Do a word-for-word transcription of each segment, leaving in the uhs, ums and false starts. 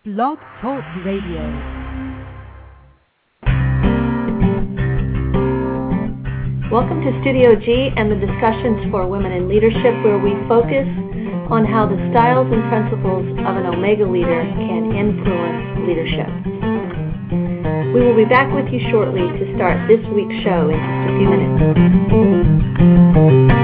Blog Talk Radio. Welcome to Studio G and the discussions for women in leadership, where we focus on how the styles and principles of an Omega leader can influence leadership. We will be back with you shortly to start this week's show in just a few minutes.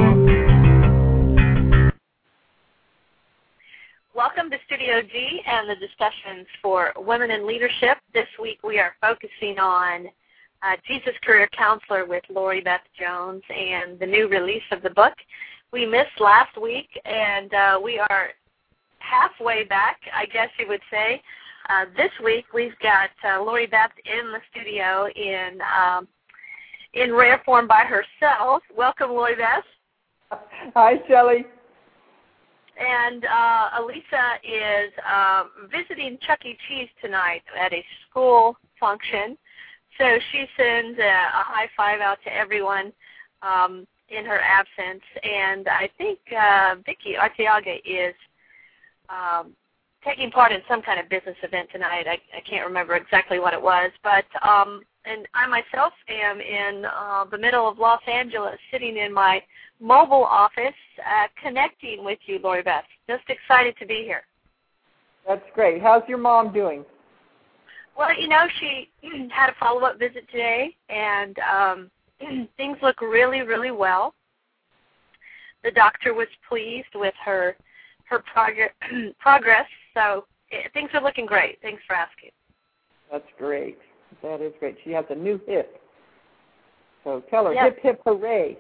Welcome to Studio G and the discussions for women in leadership. This week we are focusing on uh, Jesus Career Counselor with Lori Beth Jones and the new release of the book. We missed last week, and uh, we are halfway back, I guess you would say. Uh, this week we've got uh, Lori Beth in the studio in um, in rare form by herself. Welcome, Lori Beth. Hi, Shelley. And uh, Elisa is uh, visiting Chuck E. Cheese tonight at a school function. So she sends a, a high five out to everyone um, in her absence. And I think uh, Vicky Arteaga is um, taking part in some kind of business event tonight. I, I can't remember exactly what it was. But um, and I myself am in uh, the middle of Los Angeles, sitting in my mobile office, uh, connecting with you, Lori Beth. Just excited to be here. That's great. How's your mom doing? Well, you know, she had a follow-up visit today, and um, things look really, really well. The doctor was pleased with her her prog- progress, so it, things are looking great. Thanks for asking. That's great. That is great. She has a new hip. So tell her, yep. hip, hip, hooray.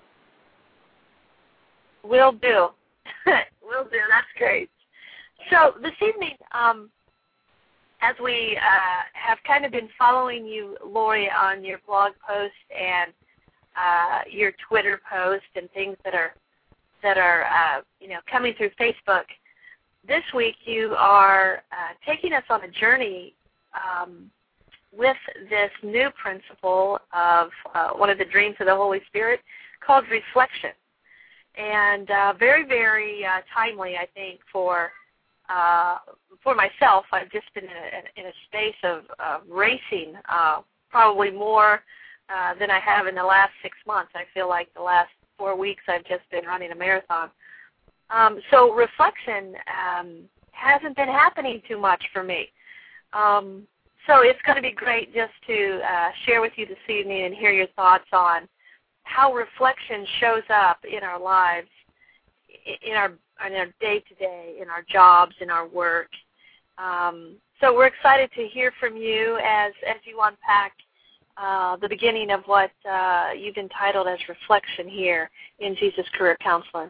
Will do. Will do. That's great. So this evening, um, as we uh, have kind of been following you, Lori, on your blog post and uh, your Twitter post and things that are that are uh, you know coming through Facebook, this week you are uh, taking us on a journey um, with this new principle of uh, one of the dreams of the Holy Spirit called reflection. And uh, very, very uh, timely, I think, for uh, for myself. I've just been in a, in a space of uh, racing, uh, probably more uh, than I have in the last six months. I feel like the last four weeks I've just been running a marathon. Um, so reflection um, hasn't been happening too much for me. Um, so it's going to be great just to uh, share with you this evening and hear your thoughts on how reflection shows up in our lives, in our in our day-to-day, in our jobs, in our work. Um, so we're excited to hear from you as, as you unpack uh, the beginning of what uh, you've entitled as reflection here in Jesus Career Counseling.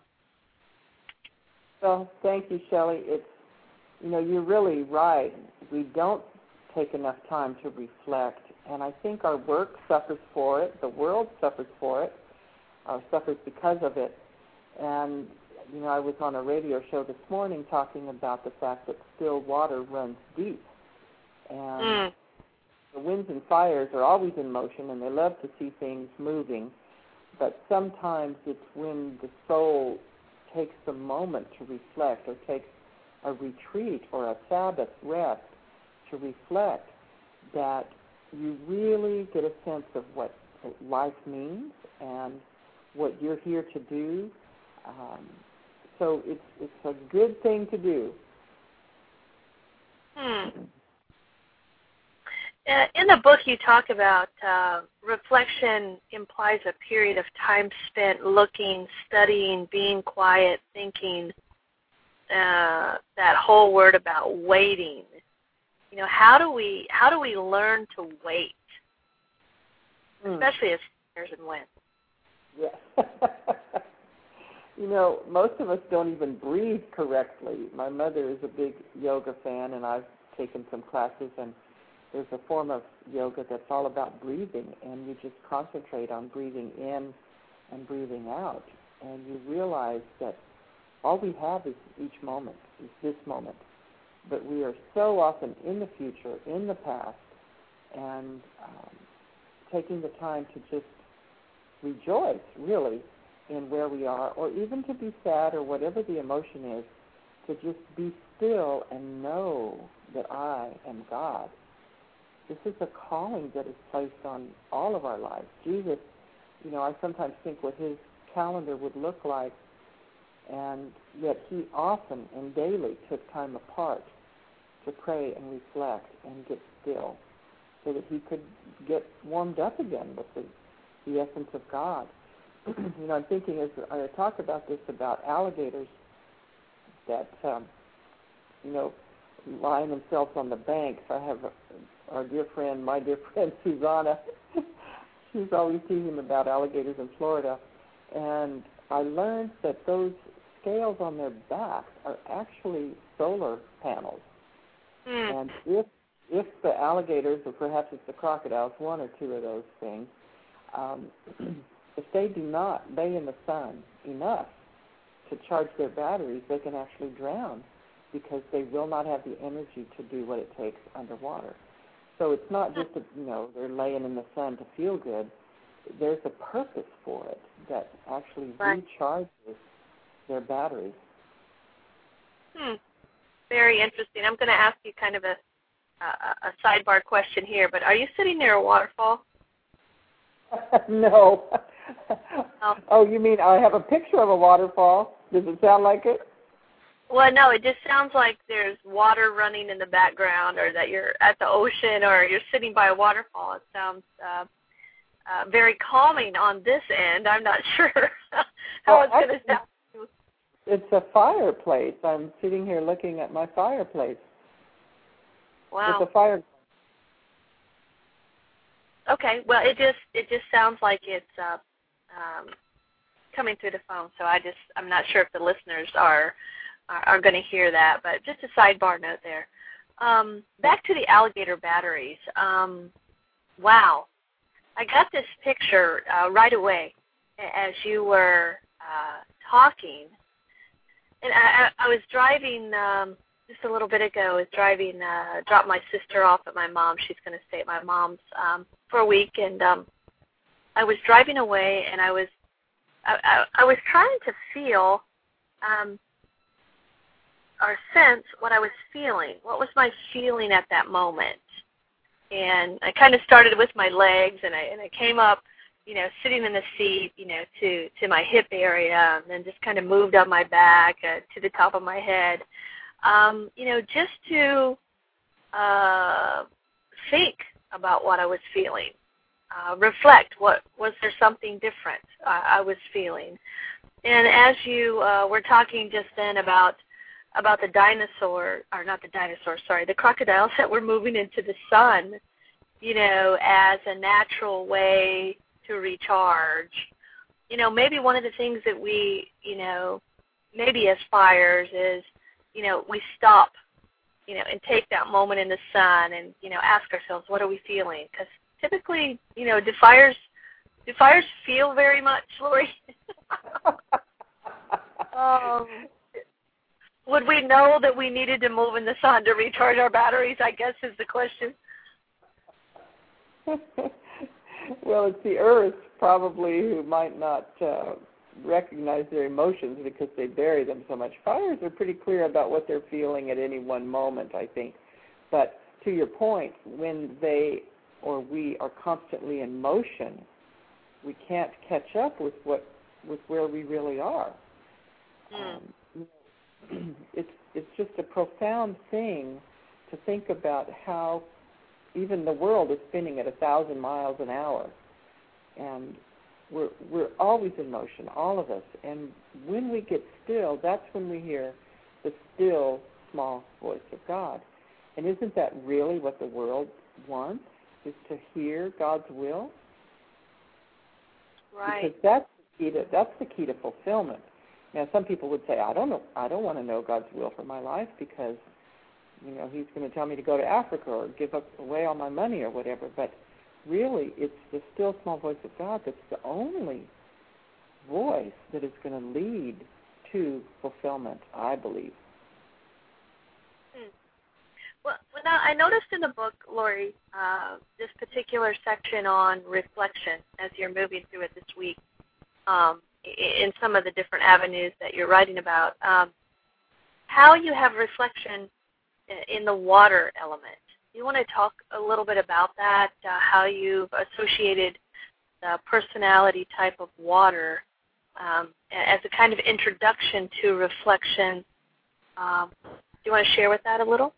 Well, thank you, Shelley. It's, you know, you're really right. We don't take enough time to reflect. And I think our work suffers for it. The world suffers for it, or suffers because of it. And, you know, I was on a radio show this morning talking about the fact that still water runs deep. And mm. the winds and fires are always in motion, and they love to see things moving. But sometimes it's when the soul takes a moment to reflect, or takes a retreat or a Sabbath rest to reflect, that you really get a sense of what life means and what you're here to do. Um, so it's it's a good thing to do. Hmm. Uh, in the book you talk about uh, reflection implies a period of time spent looking, studying, being quiet, thinking, uh, that whole word about waiting. You know, how do we how do we learn to wait, hmm. especially as seniors and when? Yes. You know, most of us don't even breathe correctly. My mother is a big yoga fan, and I've taken some classes, and there's a form of yoga that's all about breathing, and you just concentrate on breathing in and breathing out, and you realize that all we have is each moment, is this moment. But we are so often in the future, in the past, and um, taking the time to just rejoice, really, in where we are, or even to be sad or whatever the emotion is, to just be still and know that I am God. This is a calling that is placed on all of our lives. Jesus, you know, I sometimes think what his calendar would look like, and yet he often and daily took time apart to pray and reflect and get still so that he could get warmed up again with the, the essence of God. You know, I'm thinking as I talk about this about alligators that, um, you know, lying themselves on the banks. I have a, our dear friend, my dear friend Susanna, she's always teasing about alligators in Florida. And I learned that those scales on their backs are actually solar panels. Mm. And if if the alligators, or perhaps it's the crocodiles, one or two of those things, um, if they do not lay in the sun enough to charge their batteries, they can actually drown because they will not have the energy to do what it takes underwater. So it's not just that, you know, they're laying in the sun to feel good. There's a purpose for it that actually right. recharges their batteries. Hmm. Very interesting. I'm going to ask you kind of a, a, a sidebar question here, but are you sitting near a waterfall? No. Oh. Oh, you mean I have a picture of a waterfall? Does it sound like it? Well, no, it just sounds like there's water running in the background, or that you're at the ocean, or you're sitting by a waterfall. It sounds uh, uh, very calming on this end. I'm not sure how well, it's going to sound. It's a fireplace. I'm sitting here looking at my fireplace. Wow. It's a fire. Okay. Well, it just it just sounds like it's uh, um, coming through the phone. So I just I'm not sure if the listeners are. are going to hear that, but just a sidebar note there. Um, back to the alligator batteries. Um, wow. I got this picture uh, right away as you were uh, talking. And I, I was driving um, just a little bit ago. I was driving, uh, dropped my sister off at my mom. She's going to stay at my mom's um, for a week. And um, I was driving away, and I was, I, I, I was trying to feel um, or sense what I was feeling. What was my feeling at that moment? And I kind of started with my legs, and I and I came up, you know, sitting in the seat, you know, to, to my hip area, and then just kind of moved up my back uh, to the top of my head, um, you know, just to uh, think about what I was feeling, uh, reflect. What was there something different uh, I was feeling? And as you uh, were talking just then about about the dinosaur, or not the dinosaur, sorry, the crocodiles that were moving into the sun, you know, as a natural way to recharge. You know, maybe one of the things that we, you know, maybe as fires is, you know, we stop, you know, and take that moment in the sun and, you know, ask ourselves, what are we feeling? Because typically, you know, do fires, do fires feel very much, Lori? um, Would we know that we needed to move in the sun to recharge our batteries, I guess is the question. Well, it's the earth probably who might not uh, recognize their emotions because they bury them so much. Fires are pretty clear about what they're feeling at any one moment, I think. But to your point, when they or we are constantly in motion, we can't catch up with what with where we really are. Mm. Um, It's it's just a profound thing to think about how even the world is spinning at a thousand miles an hour, and we're we're always in motion, all of us. And when we get still, that's when we hear the still small voice of God. And isn't that really what the world wants? Is to hear God's will? Right. Because that's the key to that's the key to fulfillment. Now, some people would say, I don't know, I don't want to know God's will for my life because, you know, He's going to tell me to go to Africa or give up away all my money or whatever. But really, it's the still small voice of God that's the only voice that is going to lead to fulfillment, I believe. Hmm. Well, now I noticed in the book, Lori, uh, this particular section on reflection as you're moving through it this week. Um, in some of the different avenues that you're writing about, um, how you have reflection in the water element. You want to talk a little bit about that, uh, how you've associated the personality type of water um, as a kind of introduction to reflection. Um, do you want to share with that a little?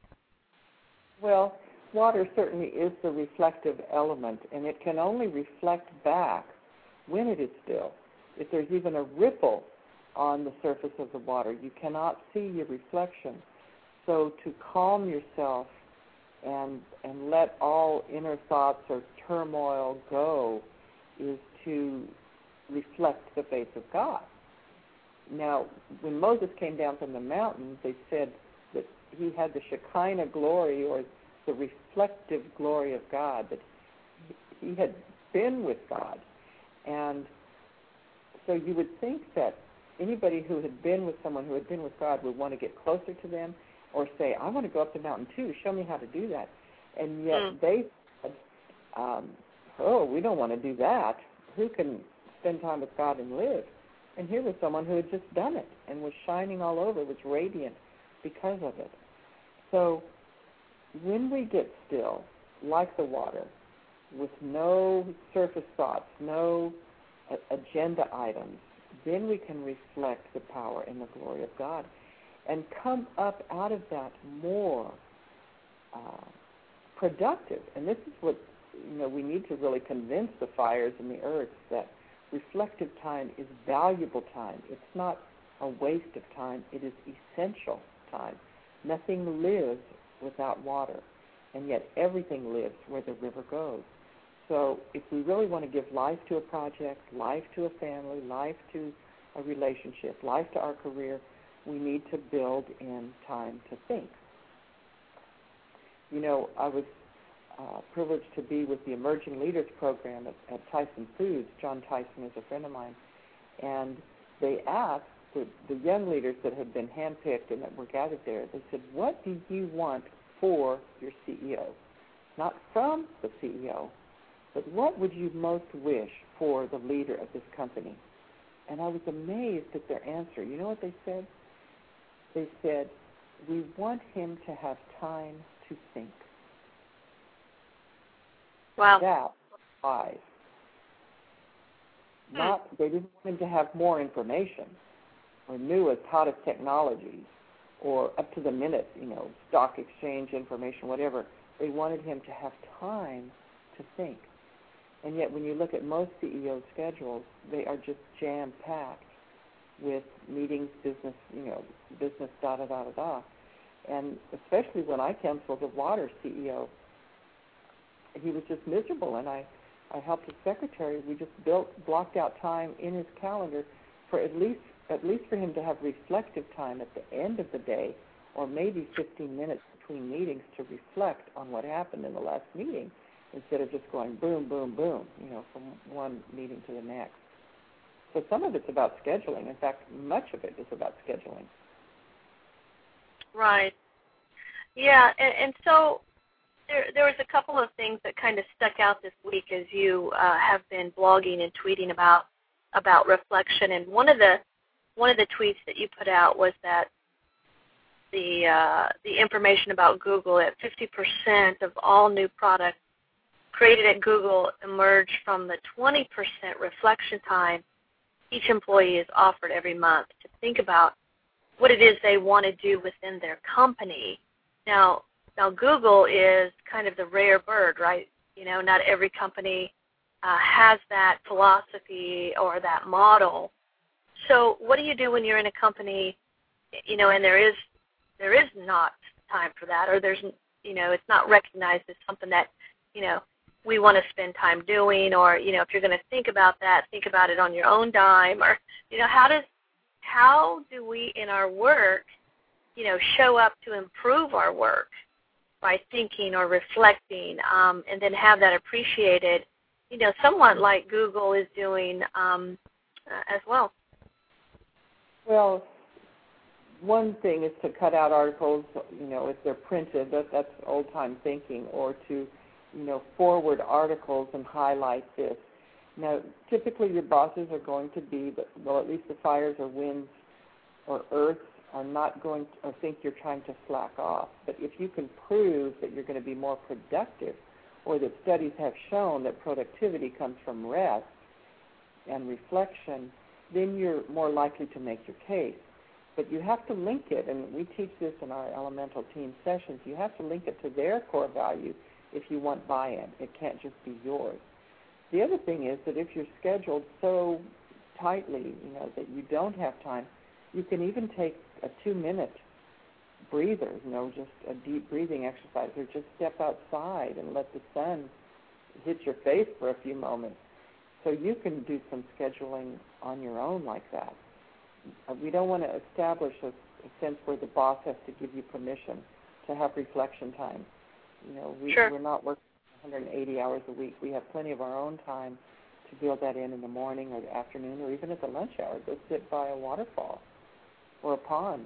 Well, water certainly is the reflective element, and it can only reflect back when it is still. If there's even a ripple on the surface of the water, you cannot see your reflection. So to calm yourself and and let all inner thoughts or turmoil go is to reflect the face of God. Now, when Moses came down from the mountain, they said that he had the Shekinah glory, or the reflective glory of God, that he had been with God. And so you would think that anybody who had been with someone who had been with God would want to get closer to them, or say, I want to go up the mountain too, show me how to do that. And yet mm. they said, um, oh, we don't want to do that. Who can spend time with God and live? And here was someone who had just done it and was shining all over, was radiant because of it. So when we get still, like the water, with no surface thoughts, no a- agenda items, then we can reflect the power and the glory of God and come up out of that more uh, productive. And this is what, you know, we need to really convince the fires in the earth that reflective time is valuable time. It's not a waste of time. It is essential time. Nothing lives without water, and yet everything lives where the river goes. So if we really want to give life to a project, life to a family, life to a relationship, life to our career, we need to build in time to think. You know, I was uh, privileged to be with the Emerging Leaders Program at, at Tyson Foods. John Tyson is a friend of mine. And they asked the, the young leaders that had been handpicked and that were gathered there, they said, what do you want for your C E O? Not from the C E O, but what would you most wish for the leader of this company? And I was amazed at their answer. You know what they said? They said, we want him to have time to think. Wow. That's wise. Hmm. Not, they didn't want him to have more information or newest, hottest technologies or up to the minute, you know, stock exchange information, whatever. They wanted him to have time to think. And yet when you look at most C E O schedules, they are just jam-packed with meetings, business, you know, business, da-da-da-da-da. And especially when I canceled the water C E O, he was just miserable. And I, I helped his secretary. We just built, blocked out time in his calendar for at least, at least for him to have reflective time at the end of the day, or maybe fifteen minutes between meetings to reflect on what happened in the last meeting, instead of just going boom, boom, boom, you know, from one meeting to the next. So some of it's about scheduling. In fact, much of it is about scheduling. Right. Yeah, and, and so there, there was a couple of things that kind of stuck out this week as you uh, have been blogging and tweeting about about reflection. And one of the one of the tweets that you put out was that the uh, the information about Google, at fifty percent of all new products created at Google emerge from the twenty percent reflection time each employee is offered every month to think about what it is they want to do within their company. Now, now Google is kind of the rare bird, right? You know, not every company uh, has that philosophy or that model. So what do you do when you're in a company, you know, and there is there is not time for that, or there's, you know, it's not recognized as something that, you know, we want to spend time doing, or, you know, if you're going to think about that, think about it on your own dime, or, you know, how does, how do we in our work, you know, show up to improve our work by thinking or reflecting, um, and then have that appreciated, you know, somewhat like Google is doing um, uh, as well? Well, one thing is to cut out articles, you know, if they're printed, that, that's old-time thinking, or to, you know, forward articles and highlight this. Now, typically your bosses are going to be, well, at least the fires or winds or earth are not going to, or think you're trying to slack off. But if you can prove that you're going to be more productive, or that studies have shown that productivity comes from rest and reflection, then you're more likely to make your case. But you have to link it, and we teach this in our elemental team sessions, you have to link it to their core value if you want buy-in. It can't just be yours. The other thing is that if you're scheduled so tightly, you know, that you don't have time, you can even take a two-minute breather, you know, just a deep breathing exercise, or just step outside and let the sun hit your face for a few moments. So you can do some scheduling on your own like that. We don't want to establish a, a sense where the boss has to give you permission to have reflection time. You know, we, sure. we're not working one hundred eighty hours a week. We have plenty of our own time to build that in in the morning or the afternoon or even at the lunch hour. Go sit by a waterfall or a pond.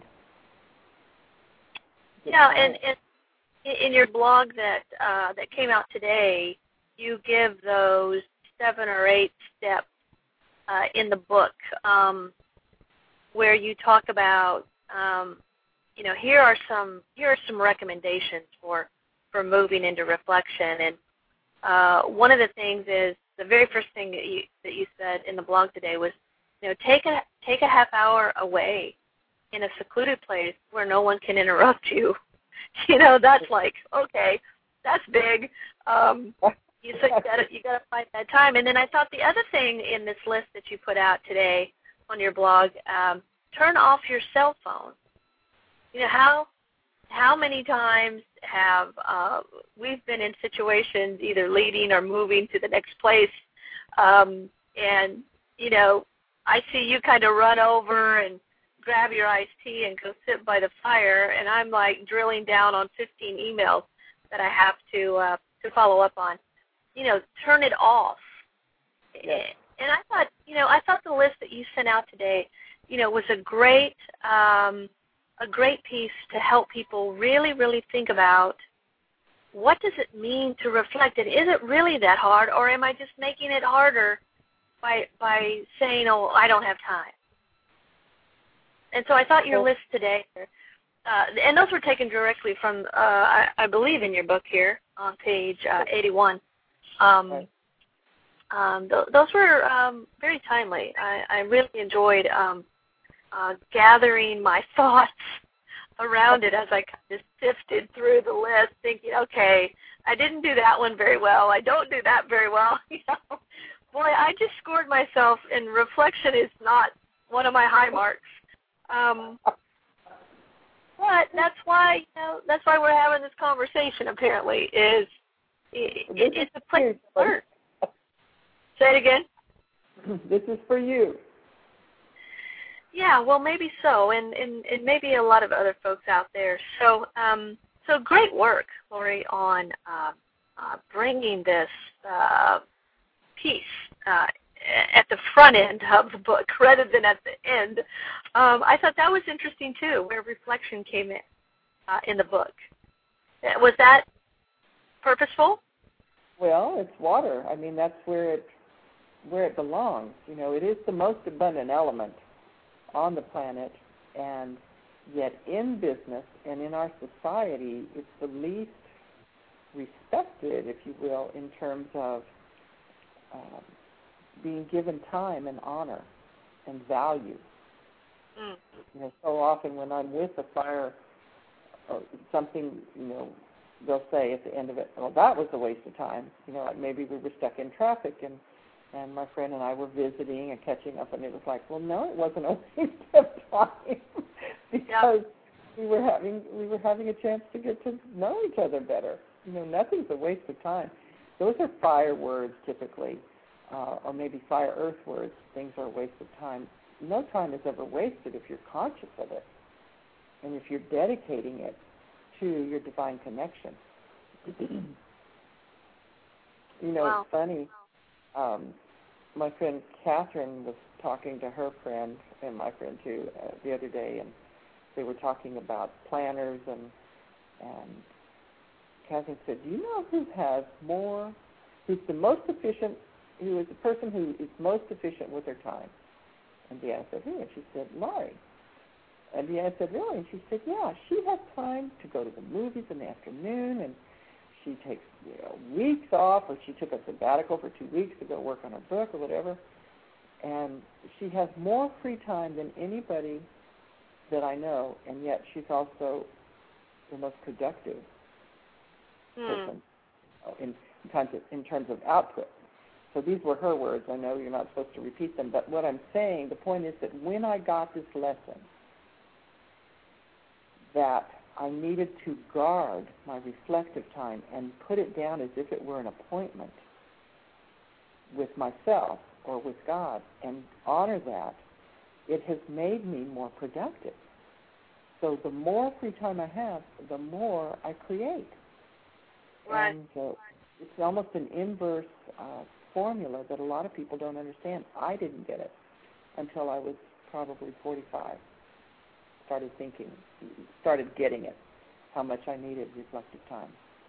Yeah, and, and in your blog that uh, that came out today, you give those seven or eight steps uh, in the book um, where you talk about, um, you know, here are some here are some recommendations for for moving into reflection. And uh, one of the things is the very first thing that you that you said in the blog today was, you know, take a take a half hour away in a secluded place where no one can interrupt you. You know, that's like, okay, that's big. Um, you so you gotta you gotta find that time. And then I thought the other thing in this list that you put out today on your blog, um, turn off your cell phone. You know, how how many times have uh, we've been in situations either leading or moving to the next place, um, and you know, I see you kind of run over and grab your iced tea and go sit by the fire, and I'm like drilling down on fifteen emails that I have to uh, to follow up on. You know, turn it off. Yes. And I thought, you know, I thought the list that you sent out today, you know, was a great um, a great piece to help people really, really think about what does it mean to reflect, and is it really that hard, or am I just making it harder by by saying, oh, I don't have time? And so I thought your list today, uh, and those were taken directly from, uh, I, I believe, in your book here on page uh, eighty-one. Um, right. um, th- those were um, very timely. I, I really enjoyed um, uh, gathering my thoughts around it as I kind of sifted through the list, thinking, okay, I didn't do that one very well. I don't do that very well. You know, boy, I just scored myself, and reflection is not one of my high marks. Um, but that's why, you know, that's why we're having this conversation. Apparently, is it, it, it's a place to learn. Say it again. This is for you. Yeah, well, maybe so, and, and, and maybe a lot of other folks out there. So, um, so great work, Lori, on uh, uh, bringing this uh, piece uh, at the front end of the book rather than at the end. Um, I thought that was interesting, too, where reflection came in uh, in the book. Was that purposeful? Well, it's water. I mean, that's where it where it belongs. You know, it is the most abundant element on the planet, and yet in business and in our society, it's the least respected, if you will, in terms of um, being given time and honor and value. Mm. You know, so often when I'm with a fire or something, you know, they'll say at the end of it, well, that was a waste of time. You know, like maybe we were stuck in traffic and, and my friend and I were visiting and catching up, and it was like, well, no, it wasn't a waste of time because yep. we were having we were having a chance to get to know each other better. You know, nothing's a waste of time. Those are fire words typically. Uh, or maybe fire earth words, things are a waste of time. No time is ever wasted if you're conscious of it and if you're dedicating it to your divine connection. You know, wow. It's funny. Um, my friend Catherine was talking to her friend, and my friend too, uh, the other day, and they were talking about planners, and, and Catherine said, do you know who has more, who's the most efficient, who is the person who is most efficient with her time? And Deanna said, who? And she said, Lori. And yeah, I said, really? And she said, yeah, she has time to go to the movies in the afternoon, and she takes you know, weeks off, or she took a sabbatical for two weeks to go work on her book or whatever. And she has more free time than anybody that I know, and yet she's also the most productive mm. person in, in, terms of, in terms of output. So these were her words. I know you're not supposed to repeat them, but what I'm saying, the point is that when I got this lesson, that I needed to guard my reflective time and put it down as if it were an appointment with myself or with God and honor that, it has made me more productive. So the more free time I have, the more I create. Right. And uh, it's almost an inverse uh, formula that a lot of people don't understand. I didn't get it until I was probably forty-five. Started thinking, started getting it, how much I needed reflective time.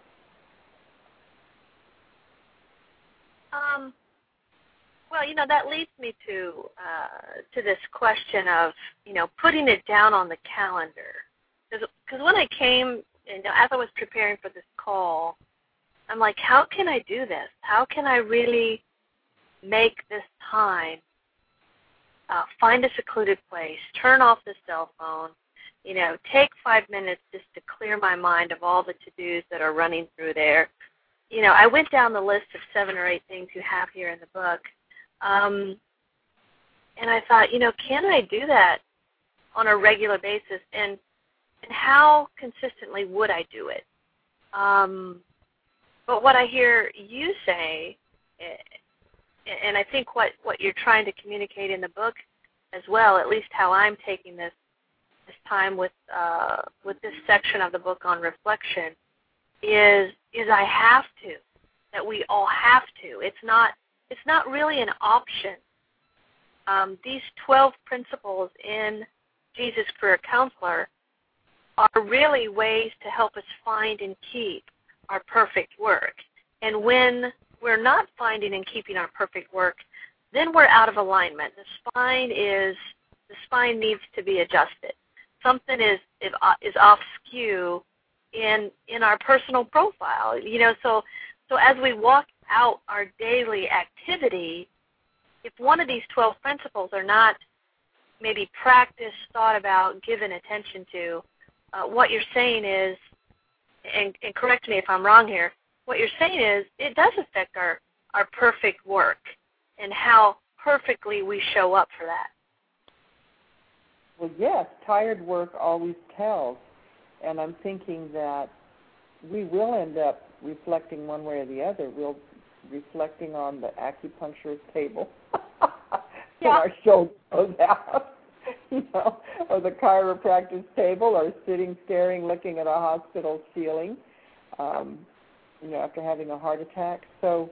Um. Well, you know, that leads me to uh, to this question of, you know, putting it down on the calendar. Because when I came, you know, as I was preparing for this call, I'm like, how can I do this? How can I really make this time, uh, find a secluded place, turn off the cell phone, you know, take five minutes just to clear my mind of all the to-dos that are running through there. You know, I went down the list of seven or eight things you have here in the book. Um, and I thought, you know, can I do that on a regular basis? And and how consistently would I do it? Um, but what I hear you say, and I think what, what you're trying to communicate in the book as well, at least how I'm taking this this time with uh, with this section of the book on reflection, is is I have to, that we all have to. It's not It's not really an option. Um, these twelve principles in Jesus Career Counselor are really ways to help us find and keep our perfect work. And when we're not finding and keeping our perfect work, then we're out of alignment. The spine is the spine needs to be adjusted. Something is is, is off skew in in our personal profile. You know, so so as we walk out our daily activity, if one of these twelve principles are not maybe practiced, thought about, given attention to, uh, what you're saying is, and, and correct me if I'm wrong here, what you're saying is it does affect our, our perfect work and how perfectly we show up for that. Well, yes, tired work always tells, and I'm thinking that we will end up reflecting one way or the other. We'll reflecting on the acupuncturist table when yeah. our shoulder goes out, you know, or the chiropractor's table, or sitting, staring, looking at a hospital ceiling, um, you know, after having a heart attack. So,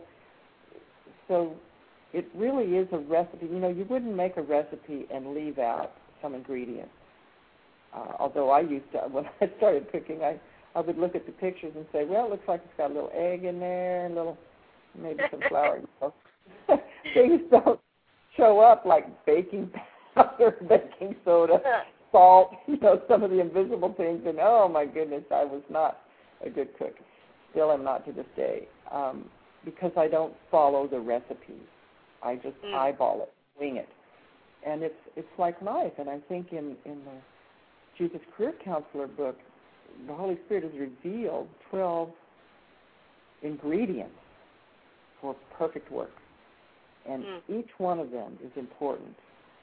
so it really is a recipe. You know, you wouldn't make a recipe and leave out some ingredients. Uh, although I used to, when I started cooking, I, I would look at the pictures and say, well, it looks like it's got a little egg in there, a little, maybe some flour. You know. Things don't show up like baking powder, baking soda, salt, you know, some of the invisible things. And, oh, my goodness, I was not a good cook. Still am not to this day, um, because I don't follow the recipes. I just mm. eyeball it, wing it. And it's it's like life. And I think in, in the Jesus Career Counselor book, the Holy Spirit has revealed twelve ingredients for perfect work. And mm. each one of them is important.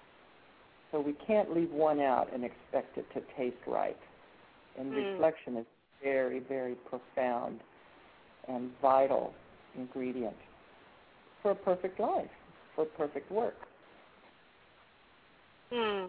So we can't leave one out and expect it to taste right. And mm. reflection is very, very profound and vital ingredient for a perfect life, for perfect work. Hmm.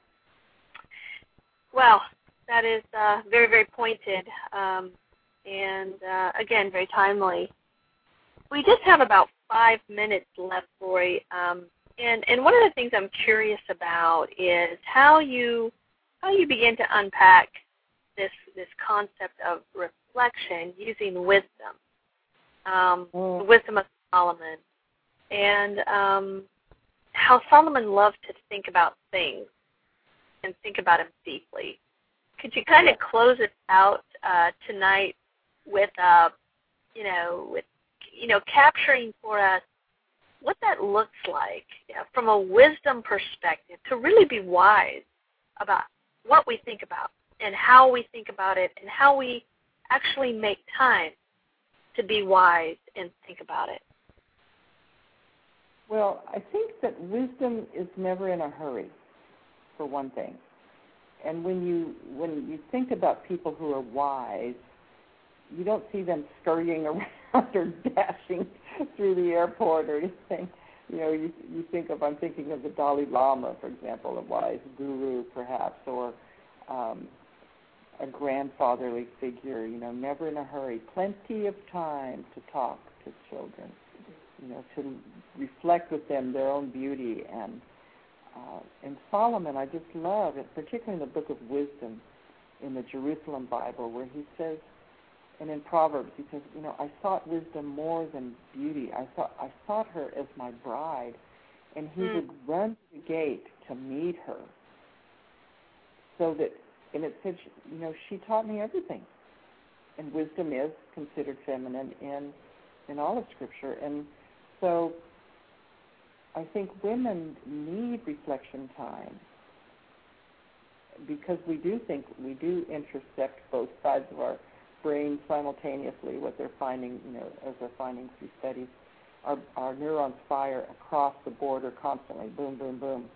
Well, that is uh, very, very pointed um, and, uh, again, very timely. We just have about five minutes left, Lori, um, and, and one of the things I'm curious about is how you how you begin to unpack this this concept of reflection using wisdom, um, mm. the wisdom of Solomon, and um, how Solomon loved to think about things. and think about him deeply. Could you kind of close it out uh, tonight with, uh, you know, with, you know, capturing for us what that looks like, you know, from a wisdom perspective, to really be wise about what we think about and how we think about it and how we actually make time to be wise and think about it? Well, I think that wisdom is never in a hurry, for one thing. And when you when you think about people who are wise, you don't see them scurrying around or dashing through the airport or anything. You know, you you think of I'm thinking of the Dalai Lama, for example, a wise guru, perhaps, or um, a grandfatherly figure. You know, never in a hurry. Plenty of time to talk to children. You know, to reflect with them their own beauty. And uh, and Solomon, I just love it, particularly in the Book of Wisdom, in the Jerusalem Bible, where he says, and in Proverbs, he says, you know, I sought wisdom more than beauty. I sought, I sought her as my bride. And he mm. would run to the gate to meet her. So that, and it said, you know, she taught me everything. And wisdom is considered feminine in in all of Scripture. And so I think women need reflection time, because we do think, we do intersect both sides of our brain simultaneously, what they're finding, you know, as they're finding through studies. Our, our neurons fire across the border constantly, boom, boom, boom,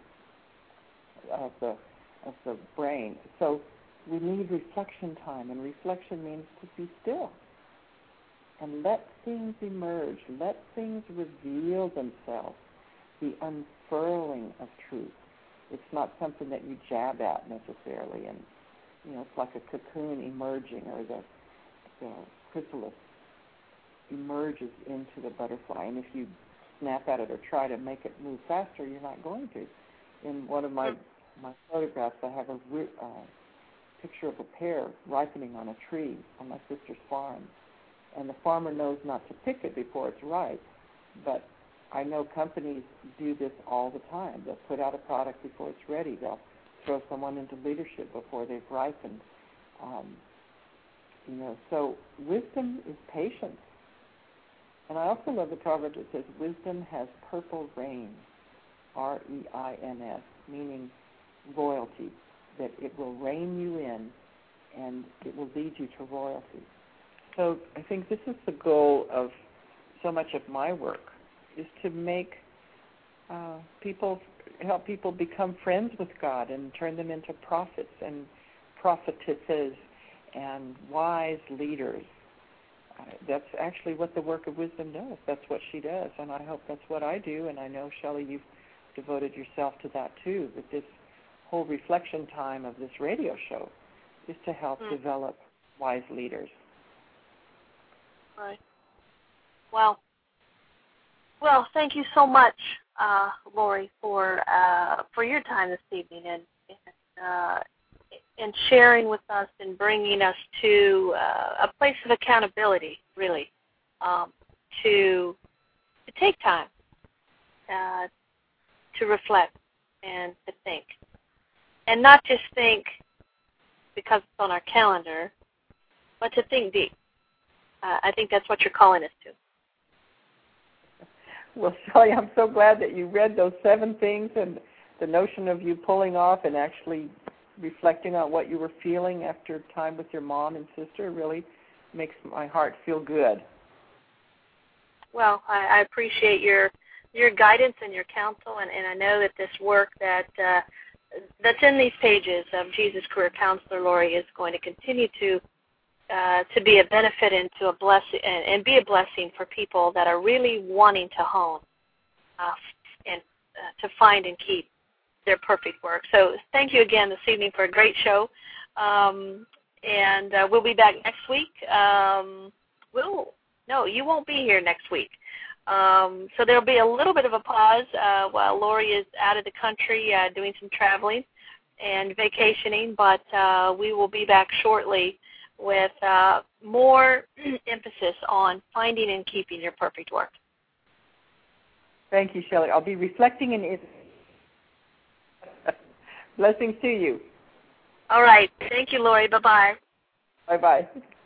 of the, of the brain. So we need reflection time, and reflection means to be still and let things emerge, let things reveal themselves, the unfurling of truth. It's not something that you jab at necessarily, and, you know, it's like a cocoon emerging, or the, the chrysalis emerges into the butterfly, and if you snap at it or try to make it move faster, you're not going to. In one of my, my photographs, I have a uh, picture of a pear ripening on a tree on my sister's farm. And the farmer knows not to pick it before it's ripe, but I know companies do this all the time. They'll put out a product before it's ready. They'll throw someone into leadership before they've ripened. Um, you know, so wisdom is patience. And I also love the proverb that says, wisdom has purple rain, R E I N S, meaning royalty, that it will rein you in and it will lead you to royalty. So I think this is the goal of so much of my work, is to make uh, people, help people become friends with God and turn them into prophets and prophetesses and wise leaders. Uh, that's actually what the work of wisdom does. That's what she does, and I hope that's what I do, and I know, Shelley, you've devoted yourself to that too, that this whole reflection time of this radio show is to help mm. develop wise leaders. Right. Well, well, thank you so much, uh, Lori, for uh, for your time this evening and and, uh, and sharing with us and bringing us to uh, a place of accountability, really, um, to to take time uh, to reflect and to think, and not just think because it's on our calendar, but to think deep. Uh, I think that's what you're calling us to. Well, Shelley, I'm so glad that you read those seven things, and the notion of you pulling off and actually reflecting on what you were feeling after time with your mom and sister really makes my heart feel good. Well, I, I appreciate your your guidance and your counsel, and, and I know that this work that uh, that's in these pages of Jesus Career Counselor, Lori, is going to continue to Uh, to be a benefit and to a blessing, and, and be a blessing for people that are really wanting to hone uh, and uh, to find and keep their perfect work. So thank you again this evening for a great show, um, and uh, we'll be back next week. Um, we'll no, you won't be here next week. Um, so there'll be a little bit of a pause uh, while Lori is out of the country uh, doing some traveling and vacationing, but uh, we will be back shortly with uh, more emphasis on finding and keeping your perfect work. Thank you, Shelley. I'll be reflecting in it. Blessings to you. All right. Thank you, Lori. Bye-bye. Bye-bye.